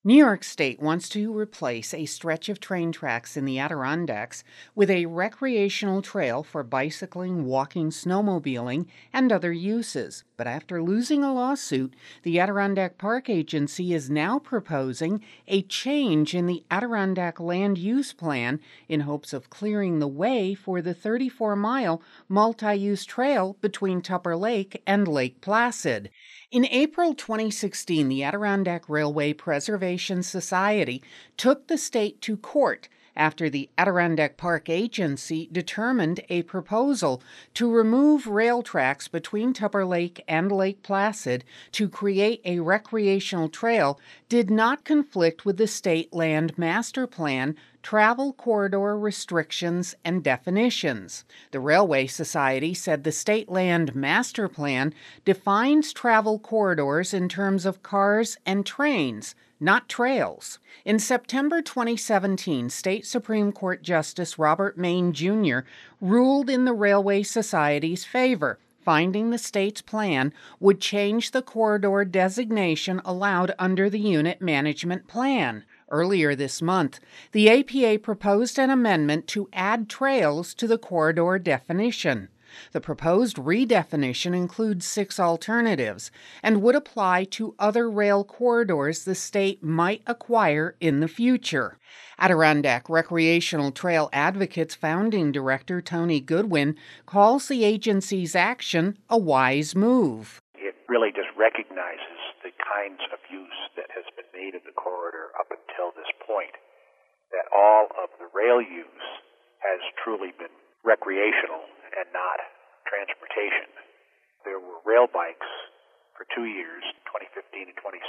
New York State wants to replace a stretch of train tracks in the Adirondacks with a recreational trail for bicycling, walking, snowmobiling, and other uses. But after losing a lawsuit, the Adirondack Park Agency is now proposing a change in the Adirondack Land Use Plan in hopes of clearing the way for the 34-mile multi-use trail between Tupper Lake and Lake Placid. In April 2016, the Adirondack Railway Preservation Society took the state to court after the Adirondack Park Agency determined a proposal to remove rail tracks between Tupper Lake and Lake Placid to create a recreational trail did not conflict with the state land master plan, travel corridor restrictions, and definitions. The Railway Society said the state land master plan defines travel corridors in terms of cars and trains, not trails. In September 2017, State Supreme Court Justice Robert Maine Jr. ruled in the Railway Society's favor, finding the state's plan would change the corridor designation allowed under the unit management plan. Earlier this month, the APA proposed an amendment to add trails to the corridor definition. The proposed redefinition includes 6 alternatives and would apply to other rail corridors the state might acquire in the future. Adirondack Recreational Trail Advocates founding director Tony Goodwin calls the agency's action a wise move. It really just recognizes the kinds of use that has been made of the corridor up until this point, that all of the rail use has truly been recreational and not transportation. There were rail bikes for 2 years, 2015 and 2016,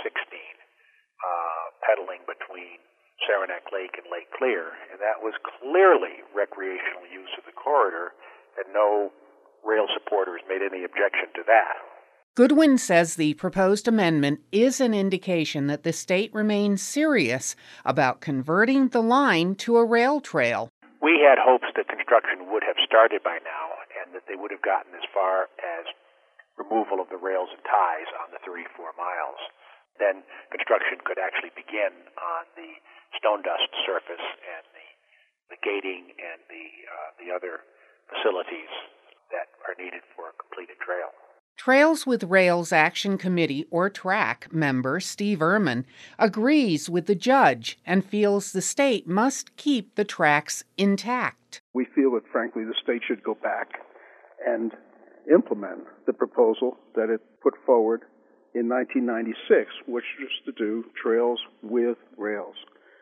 pedaling between Saranac Lake and Lake Clear, and that was clearly recreational use of the corridor, and no rail supporters made any objection to that. Goodwin says the proposed amendment is an indication that the state remains serious about converting the line to a rail trail. We had hopes that construction would have started by now and that they would have gotten as far as removal of the rails and ties on the 34 miles. Then construction could actually begin on the stone dust surface and the gating and the other facilities that are needed for a completed trail. Trails with Rails Action Committee, or TRAC, member Steve Ehrman agrees with the judge and feels the state must keep the tracks intact. We feel that, frankly, the state should go back and implement the proposal that it put forward in 1996, which was to do trails with rails.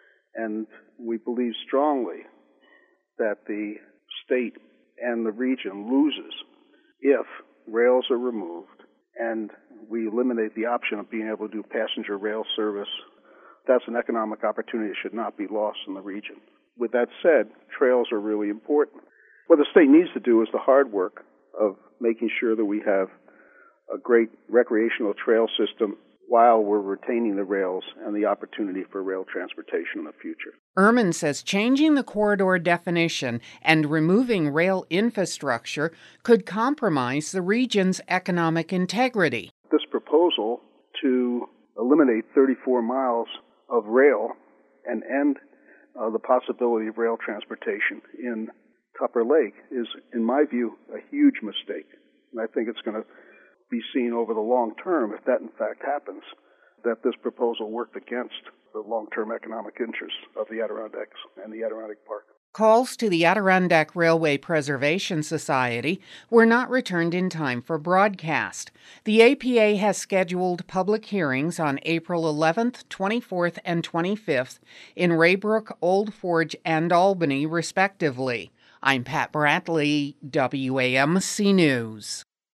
And we believe strongly that the state and the region loses if rails are removed and we eliminate the option of being able to do passenger rail service. That's an economic opportunity that should not be lost in the region. With that said, trails are really important. What the state needs to do is the hard work of making sure that we have a great recreational trail system while we're retaining the rails and the opportunity for rail transportation in the future. Ehrman says changing the corridor definition and removing rail infrastructure could compromise the region's economic integrity. This proposal to eliminate 34 miles of rail and end the possibility of rail transportation in Tupper Lake is, in my view, a huge mistake. And I think it's going to be seen over the long term, if that in fact happens, that this proposal worked against the long-term economic interests of the Adirondacks and the Adirondack Park. Calls to the Adirondack Railway Preservation Society were not returned in time for broadcast. The APA has scheduled public hearings on April 11th, 24th, and 25th in Raybrook, Old Forge, and Albany, respectively. I'm Pat Bradley, WAMC News.